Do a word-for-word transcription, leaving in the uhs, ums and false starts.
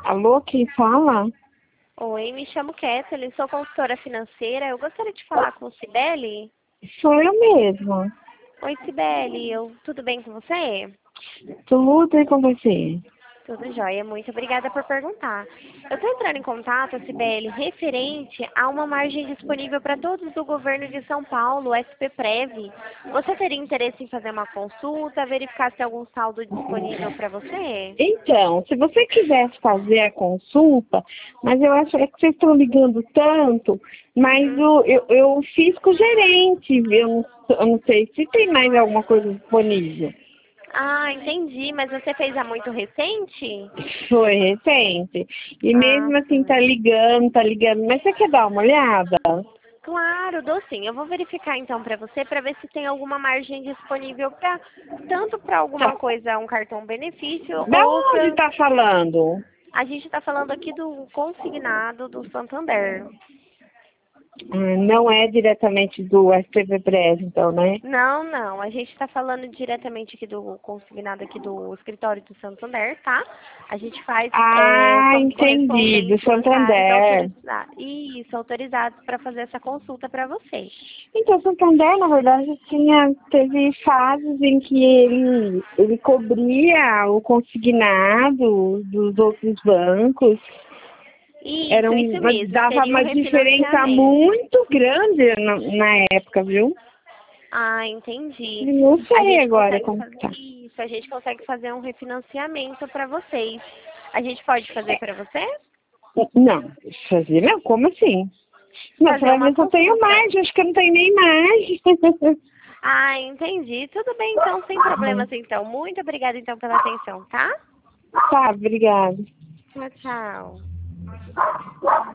Alô, quem fala? Oi, me chamo Kathleen, sou consultora financeira. Eu gostaria de falar com Cibele. Sou eu mesma. Oi, Cibele, eu, tudo bem com você? Tudo e com você? Tudo jóia, muito obrigada por perguntar. Eu estou entrando em contato, Cibele, referente a uma margem disponível para todos do governo de São Paulo, o S P Prev. Você teria interesse em fazer uma consulta, verificar se tem algum saldo disponível para você? Então, se você quisesse fazer a consulta, mas eu acho é que vocês estão ligando tanto, mas Uhum. o, eu, eu fiz com o gerente, eu não, eu não sei se tem mais alguma coisa disponível. Ah, entendi, mas você fez há muito recente? Foi recente. E Ah, mesmo assim sim. tá ligando, tá ligando. Mas você quer dar uma olhada? Claro, dou sim. Eu vou verificar então para você para ver se tem alguma margem disponível para tanto para alguma Tá. coisa, um cartão benefício Da ou onde para tá falando? a gente está falando aqui do consignado do Santander. Ah, não é diretamente do S P V Press, então, né? Não, não. A gente está falando diretamente aqui do consignado aqui do escritório do Santander, tá? A gente faz é, Ah, somos entendi, do correspondentes bancários Santander. autorizados. Isso, autorizados para fazer essa consulta para vocês. Então, o Santander, na verdade, tinha, teve fases em que ele, ele cobria o consignado dos outros bancos. Era Isso, isso uma, mesmo. dava Seria um uma diferença refinanciamento. muito grande na, na época, viu? Ah, entendi. Não A sei gente agora consegue como fazer tá. isso, a gente consegue fazer um refinanciamento para vocês. A gente pode fazer para você? Não, fazer não, como assim? Não, você Fazer vai uma ver se eu tenho consulta. mais, acho que eu não tenho nem mais. Ah, entendi. Tudo bem, então, sem problemas, então. Muito obrigada, então, pela atenção, tá? Tá, obrigada. Tchau, tchau.